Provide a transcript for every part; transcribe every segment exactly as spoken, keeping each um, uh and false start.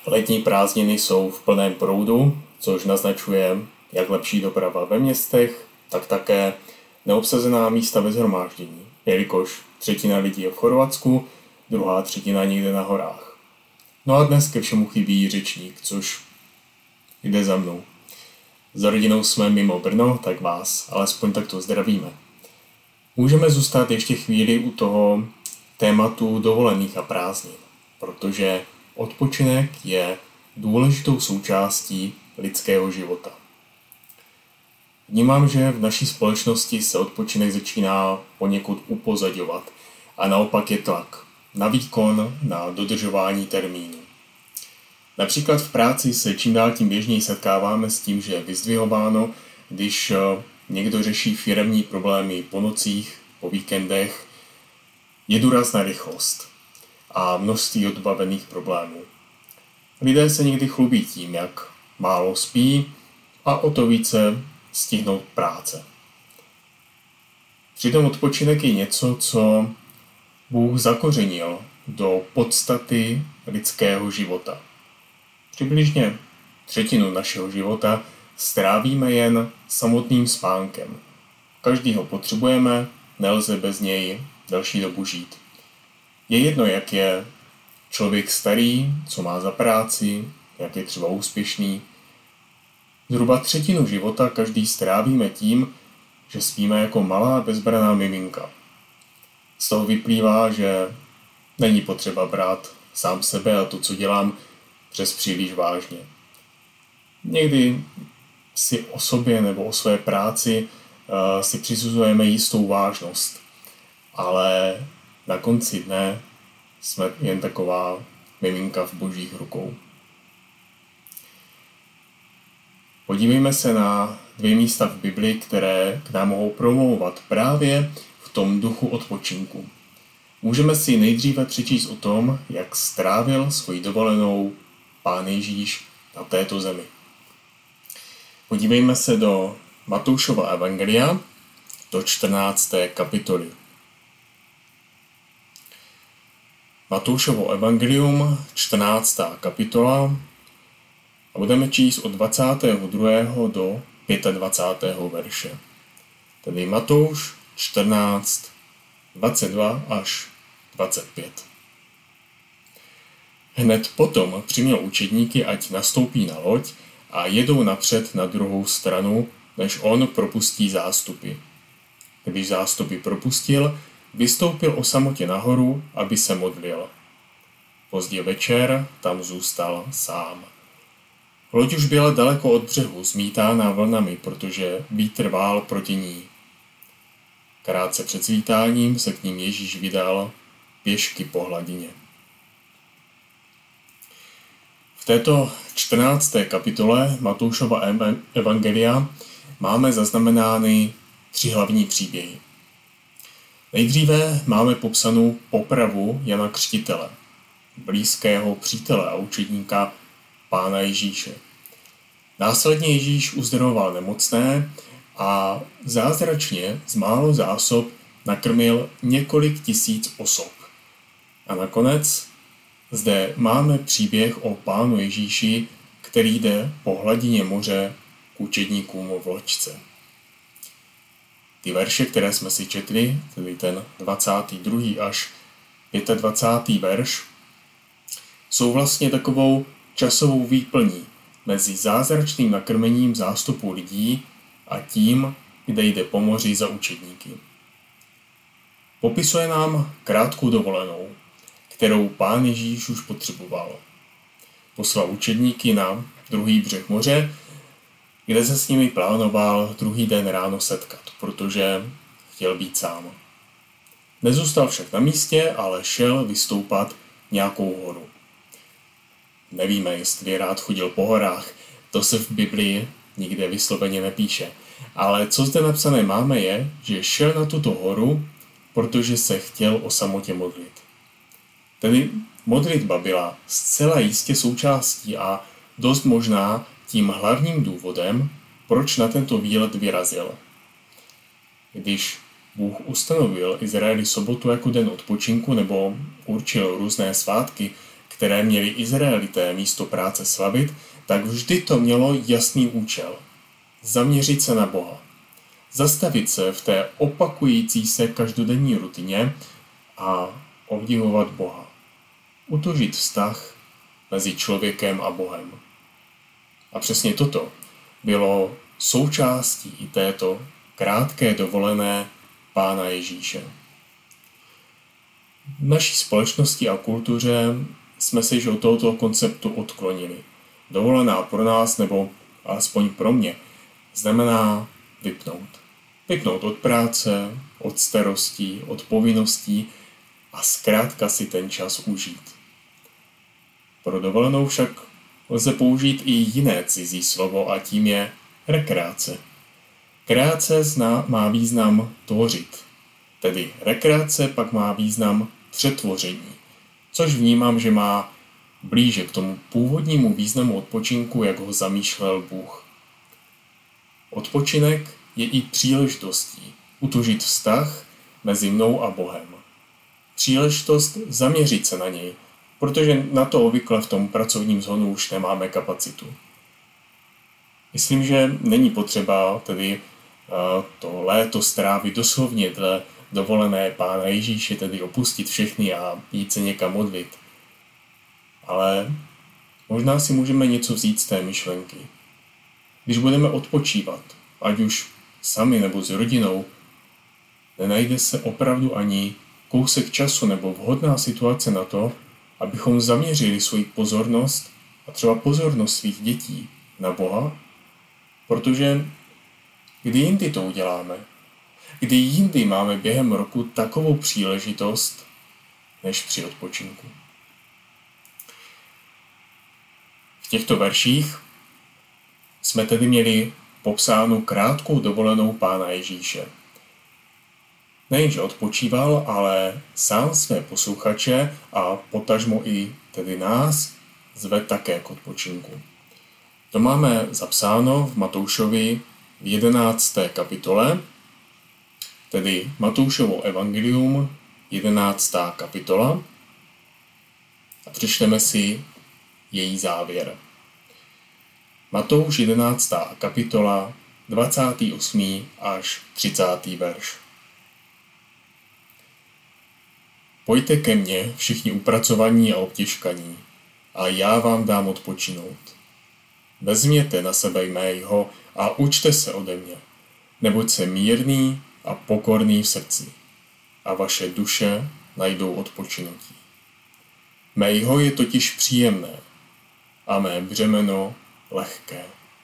Letní prázdniny jsou v plném proudu, což naznačuje jak lepší doprava ve městech, tak také neobsazená místa ve shromáždění, jelikož třetina lidí je v Chorvatsku, druhá třetina někde na horách. No a dnes ke všemu chybí řečník, což jde za mnou. Za rodinou jsme mimo Brno, tak vás alespoň takto zdravíme. Můžeme zůstat ještě chvíli u toho tématu dovolených a prázdnin, protože odpočinek je důležitou součástí lidského života. Vnímám, že v naší společnosti se odpočinek začíná poněkud upozaďovat a naopak je tlak na výkon, na dodržování termínů. Například v práci se čím dál tím běžněji setkáváme s tím, že je vyzdvihováno, když někdo řeší firemní problémy po nocích, po víkendech, je důraz na rychlost a množství odbavených problémů. Lidé se někdy chlubí tím, jak málo spí a o to více stihnout práce. Přitom odpočinek je něco, co Bůh zakořenil do podstaty lidského života. Přibližně třetinu našeho života strávíme jen samotným spánkem. Každý ho potřebujeme, nelze bez něj další dobu žít. Je jedno, jak je člověk starý, co má za práci, jak je třeba úspěšný. Zhruba třetinu života každý strávíme tím, že spíme jako malá bezbranná miminka. Z toho vyplývá, že není potřeba brát sám sebe a to, co dělám, přes příliš vážně. Někdy si o sobě nebo o své práci uh, si přisuzujeme jistou vážnost, ale na konci dne jsme jen taková miminka v božích rukou. Podívejme se na dvě místa v Bibli, které k nám mohou promlouvat právě v tom duchu odpočinku. Můžeme si nejdříve přečíst o tom, jak strávil svoji dovolenou Pán Ježíš na této zemi. Podívejme se do Matoušova evangelia, do čtrnácté kapitoly. Matoušovo evangelium, čtrnáctá kapitola, a budeme číst od dvacátého druhého do dvacátého pátého verše. Tedy Matouš čtrnáct, dvacet dva až dvacet pět. Hned potom přiměl učedníky, ať nastoupí na loď a jedou napřed na druhou stranu, než on propustí zástupy. Když zástupy propustil, vystoupil o samotě nahoru, aby se modlil. Pozdě večer tam zůstal sám. Loď už byla daleko od břehu, zmítána vlnami, protože vítr vál proti ní. Krátce před svítáním se k ním Ježíš vydal pěšky po hladině. V této čtrnácté kapitole Matoušova evangelia máme zaznamenány tři hlavní příběhy. Nejdříve máme popsanou popravu Jana Křtitele, blízkého přítele a učedníka Pána Ježíše. Následně Ježíš uzdravoval nemocné a zázračně z málo zásob nakrmil několik tisíc osob. A nakonec zde máme příběh o Pánu Ježíši, který jde po hladině moře k učedníkům v loďce. Ty verše, které jsme si četli, tedy ten dvacátý druhý až dvacátý pátý verš, jsou vlastně takovou časovou výplní mezi zázračným nakrmením zástupu lidí a tím, kde jde po moři za učedníky. Popisuje nám krátkou dovolenou, kterou Pán Ježíš už potřeboval. Poslal učedníky na druhý břeh moře, kde se s nimi plánoval druhý den ráno setkat, protože chtěl být sám. Nezůstal však na místě, ale šel vystoupat nějakou horu. Nevíme, jestli rád chodil po horách, to se v Biblii nikde vysloveně nepíše. Ale co zde napsané máme je, že šel na tuto horu, protože se chtěl o samotě modlit. Tedy modlitba byla zcela jistě součástí a dost možná tím hlavním důvodem, proč na tento výlet vyrazil. Když Bůh ustanovil Izraeli sobotu jako den odpočinku nebo určil různé svátky, které měli Izraelité místo práce slavit, tak vždy to mělo jasný účel. Zaměřit se na Boha. Zastavit se v té opakující se každodenní rutině a obdivovat Boha. Utužit vztah mezi člověkem a Bohem. A přesně toto bylo součástí i této krátké dovolené Pána Ježíše. V naší společnosti a kultuře jsme se již od tohoto konceptu odklonili. Dovolená pro nás, nebo alespoň pro mě, znamená vypnout. Vypnout od práce, od starostí, od povinností a zkrátka si ten čas užít. Pro dovolenou však lze použít i jiné cizí slovo a tím je rekreace. Kreace zná, má význam tvořit, tedy rekreace pak má význam přetvoření, což vnímám, že má blíže k tomu původnímu významu odpočinku, jak ho zamýšlel Bůh. Odpočinek je i příležitostí utužit vztah mezi mnou a Bohem. Příležitost zaměřit se na něj, protože na to obvykle v tom pracovním zhonu už nemáme kapacitu. Myslím, že není potřeba tedy to léto strávit doslovně dle dovolené Pána Ježíše, tedy opustit všechny a jít se někam modlit. Ale možná si můžeme něco vzít z té myšlenky. Když budeme odpočívat, ať už sami nebo s rodinou, nenajde se opravdu ani kousek času nebo vhodná situace na to, abychom zaměřili svoji pozornost a třeba pozornost svých dětí na Boha, protože kdy jindy to uděláme? Kdy jindy máme během roku takovou příležitost, než při odpočinku? V těchto verších jsme tedy měli popsánu krátkou dovolenou Pána Ježíše. Nejenže odpočíval, ale sám své posluchače a potažmo i tedy nás zve také k odpočinku. To máme zapsáno v Matoušovi v jedenácté kapitole, tedy Matoušovo evangelium, jedenáctá kapitola, a přečteme si její závěr. Matouš jedenáctá kapitola, dvacátý osmý až třicátý verš. Pojďte ke mně, všichni upracovaní a obtěžkaní, a já vám dám odpočinout. Vezměte na sebe jmého a učte se ode mě, neboť jsem mírný a pokorný v srdci, a vaše duše najdou odpočinutí. Mého je totiž příjemné a mé břemeno lehké.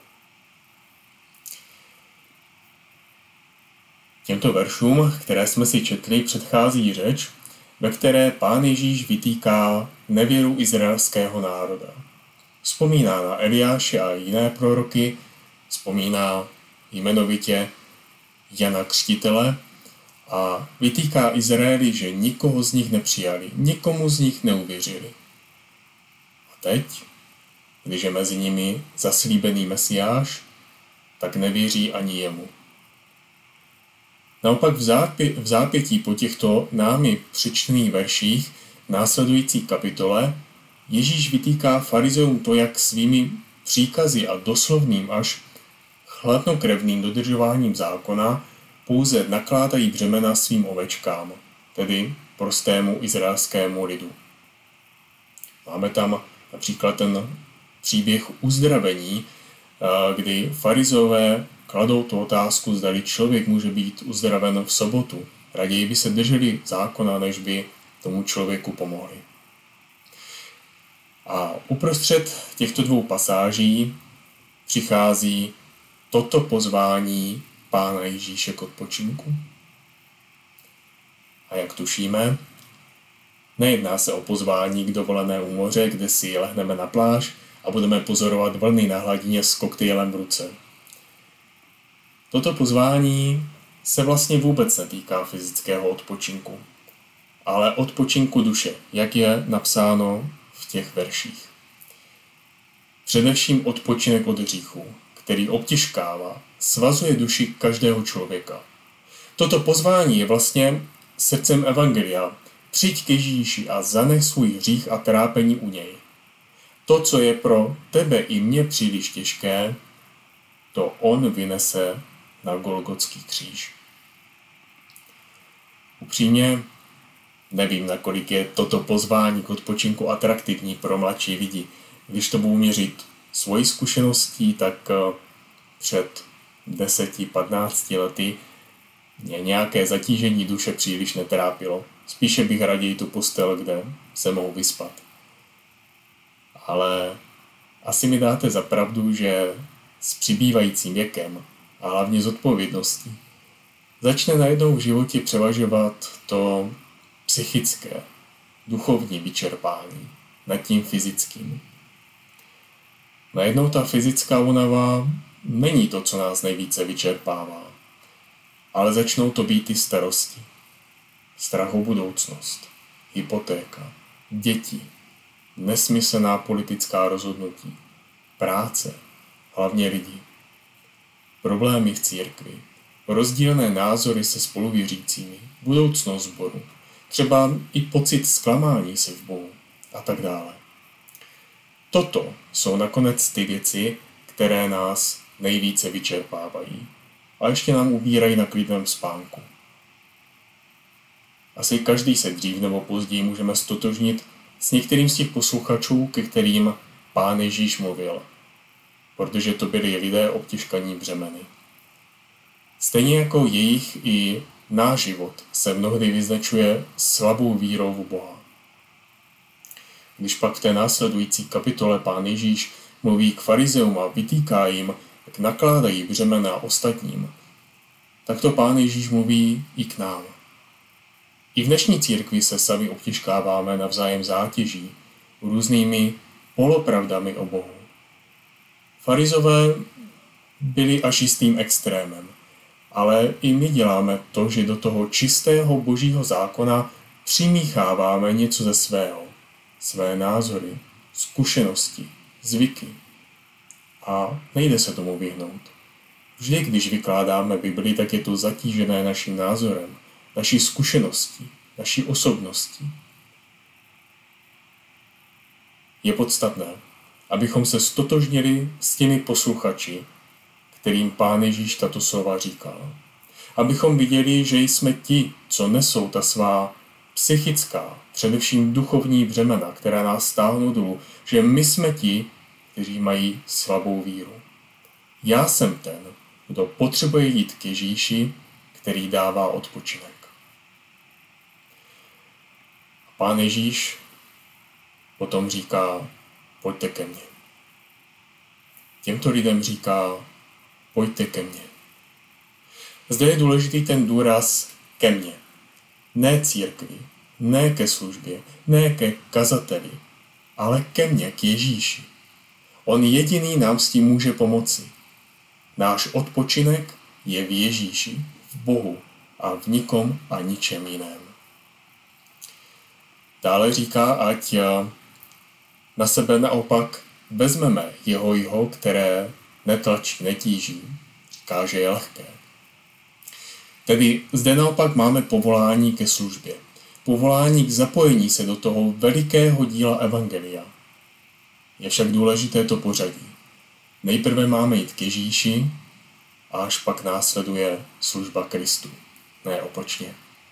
Těmto veršům, které jsme si četli, předchází řeč, ve které Pán Ježíš vytýká nevěru izraelského národa. Vzpomíná na Eliáše a jiné proroky, vzpomíná jmenovitě Jana Křtitele a vytýká Izraeli, že nikoho z nich nepřijali, nikomu z nich neuvěřili. A teď, když je mezi nimi zaslíbený Mesiáš, tak nevěří ani jemu. Naopak v, zápě, v zápětí po těchto námi přečtených verších v následující kapitole Ježíš vytýká farizeům to, jak svými příkazy a doslovným až chladnokrevným dodržováním zákona pouze nakládají břemena svým ovečkám, tedy prostému izraelskému lidu. Máme tam například ten příběh uzdravení, kdy farizové kladou tu otázku, zdali člověk může být uzdraven v sobotu. Raději by se drželi zákona, než by tomu člověku pomohli. A uprostřed těchto dvou pasáží přichází toto pozvání Pána Ježíše k odpočinku. A jak tušíme, nejedná se o pozvání k dovolené u moře, kde si lehneme na pláž a budeme pozorovat vlny na hladině s koktejlem v ruce. Toto pozvání se vlastně vůbec netýká fyzického odpočinku, ale odpočinku duše, jak je napsáno v těch verších. Především odpočinek od hříchu, který obtěžkává, svazuje duši každého člověka. Toto pozvání je vlastně srdcem evangelia, Přijď k Ježíši a zanech svůj hřích a trápení u něj. To, co je pro tebe i mě příliš těžké, to on vynese na Golgotský kříž. Upřímně nevím, nakolik je toto pozvání k odpočinku atraktivní pro mladší lidi. Když to budu měřit svojí zkušeností, tak před deseti patnácti lety mě nějaké zatížení duše příliš netrápilo. Spíše bych raději tu postel, kde se mohu vyspat. Ale asi mi dáte za pravdu, že s přibývajícím věkem a hlavně s odpovědností začne najednou v životě převažovat to psychické, duchovní vyčerpání nad tím fyzickým. Najednou ta fyzická únava není to, co nás nejvíce vyčerpává, ale začnou to být i starosti. Strach o budoucnost, hypotéka, děti, nesmyslná politická rozhodnutí, práce, hlavně lidi, problémy v církvi, rozdílné názory se spoluvěřícími, budoucnost sboru, třeba i pocit zklamání se v Bohu a tak dále. Toto jsou nakonec ty věci, které nás nejvíce vyčerpávají a ještě nám ubírají na klidném spánku. Asi každý se dřív nebo později můžeme stotožnit s některým z těch posluchačů, ke kterým Pán Ježíš mluvil, protože to byli lidé obtěžkaní břemeny. Stejně jako jejich i náš život se mnohdy vyznačuje slabou vírou v Boha. Když pak v té následující kapitole Pán Ježíš mluví k farizeům a vytýká jim, jak nakládají břemena ostatním, tak to Pán Ježíš mluví i k nám. I v dnešní církvi se sami obtěžkáváme navzájem zátěží, různými polopravdami o Bohu. Farizové byli až jistým extrémem, ale i my děláme to, že do toho čistého božího zákona přimícháváme něco ze svého, své názory, zkušenosti, zvyky. A nejde se tomu vyhnout. Vždy, když vykládáme Bibli, tak je to zatížené naším názorem, naší zkušeností, naší osobností. Je podstatné, abychom se stotožnili s těmi posluchači, kterým Pán Ježíš tato slova říkal. Abychom viděli, že jsme ti, co nesou ta svá psychická, především duchovní břemena, která nás stáhnou dolů, že my jsme ti, kteří mají slabou víru. Já jsem ten, kdo potřebuje jít k Ježíši, který dává odpočinek. Pán Ježíš potom říká, pojďte ke mně. Těmto lidem říká, pojďte ke mně. Zde je důležitý ten důraz ke mně. Ne církvi, ne ke službě, ne ke kazateli, ale ke mně, k Ježíši. On jediný nám s tím může pomoci. Náš odpočinek je v Ježíši, v Bohu a v nikom a ničem jiném. Dále říká, ať na sebe naopak vezmeme jeho jeho, které netlačí, netíží, říká, že je lehké. Tedy zde naopak máme povolání ke službě, povolání k zapojení se do toho velikého díla evangelia. Je však důležité to pořadí. Nejprve máme jít k Ježíši a až pak následuje služba Kristu, ne opačně.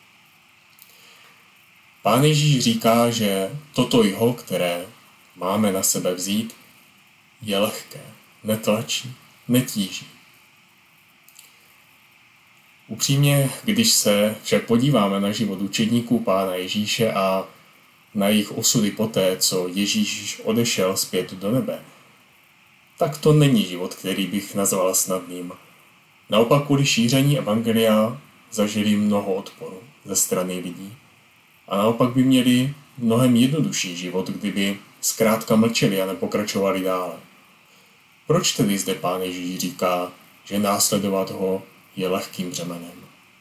Pán Ježíš říká, že toto jeho, které máme na sebe vzít, je lehké, netlačí, netíží. Upřímně, když se však podíváme na život učedníků Pána Ježíše a na jejich osudy poté, co Ježíš odešel zpět do nebe, tak to není život, který bych nazval snadným. Naopak kvůli šíření evangelia zažili mnoho odporu ze strany lidí. A naopak by měli mnohem jednodušší život, kdyby zkrátka mlčeli a nepokračovali dále. Proč tedy zde Pán Ježíš říká, že následovat ho je lehkým břemenem?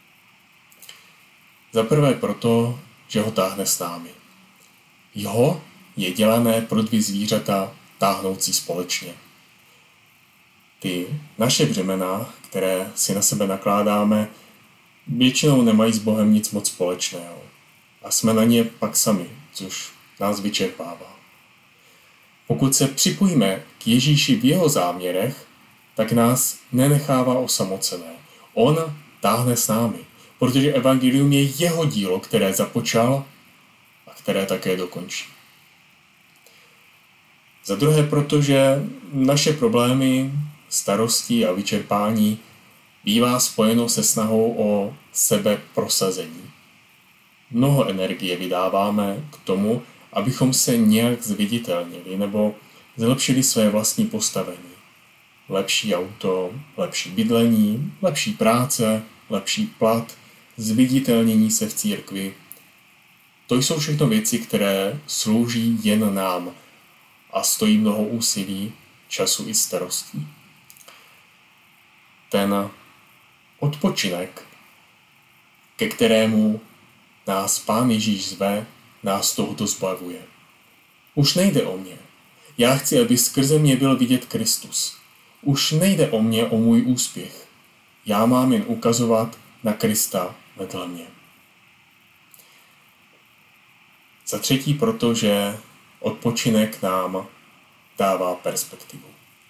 Za prvé proto, že ho táhne s námi. Jeho je dělané pro dvě zvířata táhnoucí společně. Ty naše břemena, které si na sebe nakládáme, většinou nemají s Bohem nic moc společného. a jsme na ně pak sami, což nás vyčerpává. Pokud se připojíme k Ježíši v jeho záměrech, tak nás nenechává osamocené. On táhne s námi, protože evangelium je jeho dílo, které započal a které také dokončí. Za druhé, protože naše problémy, starosti a vyčerpání bývá spojeno se snahou o sebeprosazení. Mnoho energie vydáváme k tomu, abychom se nějak zviditelnili nebo zlepšili své vlastní postavení. Lepší auto, lepší bydlení, lepší práce, lepší plat, zviditelnění se v církvi. To jsou všechno věci, které slouží jen nám a stojí mnoho úsilí, času i starostí. Ten odpočinek, ke kterému nás Pán Ježíš zve, nás tohoto zbavuje. Už nejde o mě. Já chci, aby skrze mě byl vidět Kristus. Už nejde o mě, o můj úspěch. Já mám jen ukazovat na Krista vedle mě. Za třetí, protože odpočinek nám dává perspektivu.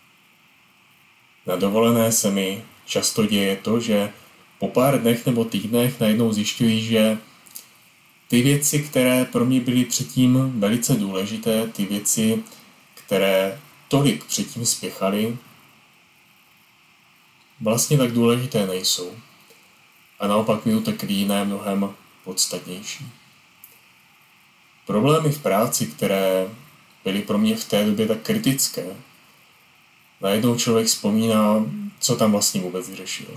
Na dovolené se mi často děje to, že po pár dnech nebo týdnech najednou zjišťuji, že ty věci, které pro mě byly předtím velice důležité, ty věci, které tolik předtím spěchaly, vlastně tak důležité nejsou. A naopak mi utekly jiné mnohem podstatnější. Problémy v práci, které byly pro mě v té době tak kritické, najednou člověk vzpomíná, co tam vlastně vůbec řešil.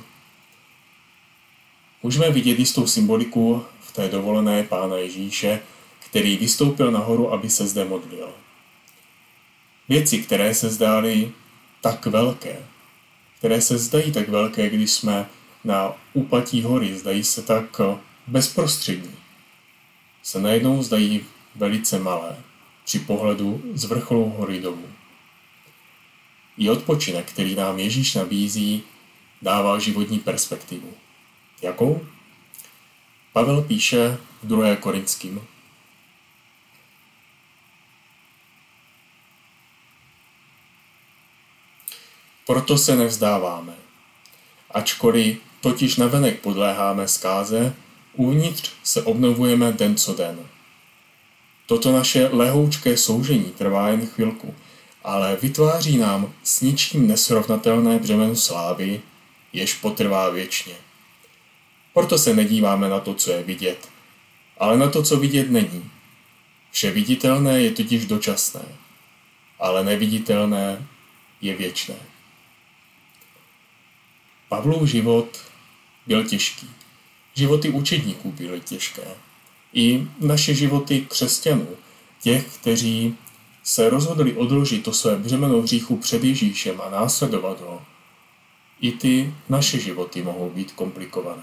Můžeme vidět jistou symboliku v té dovolené Pána Ježíše, který vystoupil nahoru, aby se zde modlil. Věci, které se zdály tak velké, které se zdají tak velké, když jsme na úpatí hory, zdají se tak bezprostřední, se najednou zdají velice malé při pohledu z vrcholu hory dolů. I odpočinek, který nám Ježíš nabízí, dává životní perspektivu. Jakou? Pavel píše v druhé Korinským. Proto se nevzdáváme. Ačkoliv totiž navenek podléháme zkáze, uvnitř se obnovujeme den co den. Toto naše lehoučké soužení trvá jen chvilku, ale vytváří nám s ničím nesrovnatelné břemeno slávy, jež potrvá věčně. Proto se nedíváme na to, co je vidět, ale na to, co vidět není. Vše viditelné je totiž dočasné, ale neviditelné je věčné. Pavlův život byl těžký. Životy učedníků byly těžké. I naše životy křesťanů, těch, kteří se rozhodli odložit to své břemeno hříchu před Ježíšem a následovat ho, i ty naše životy mohou být komplikované.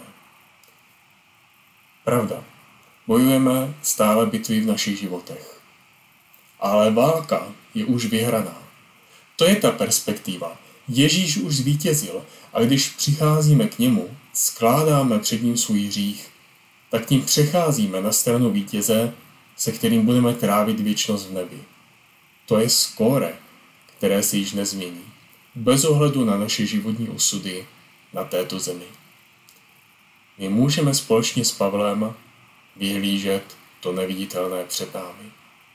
Pravda, bojujeme stále bitvy v našich životech. Ale válka je už vyhraná. To je ta perspektiva. Ježíš už zvítězil a když přicházíme k němu, skládáme před ním svůj hřích, tak tím přecházíme na stranu vítěze, se kterým budeme trávit věčnost v nebi. To je skóre, které se již nezmění, bez ohledu na naše životní osudy na této zemi. My můžeme společně s Pavlem vyhlížet to neviditelné před námi.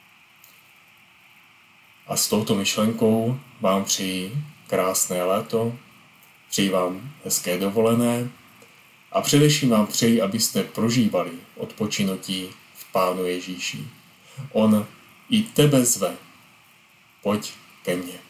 A s touto myšlenkou vám přeji krásné léto, přeji vám hezké dovolené a především vám přeji, abyste prožívali odpočinutí v Pánu Ježíši. On i tebe zve. Pojď ke mně.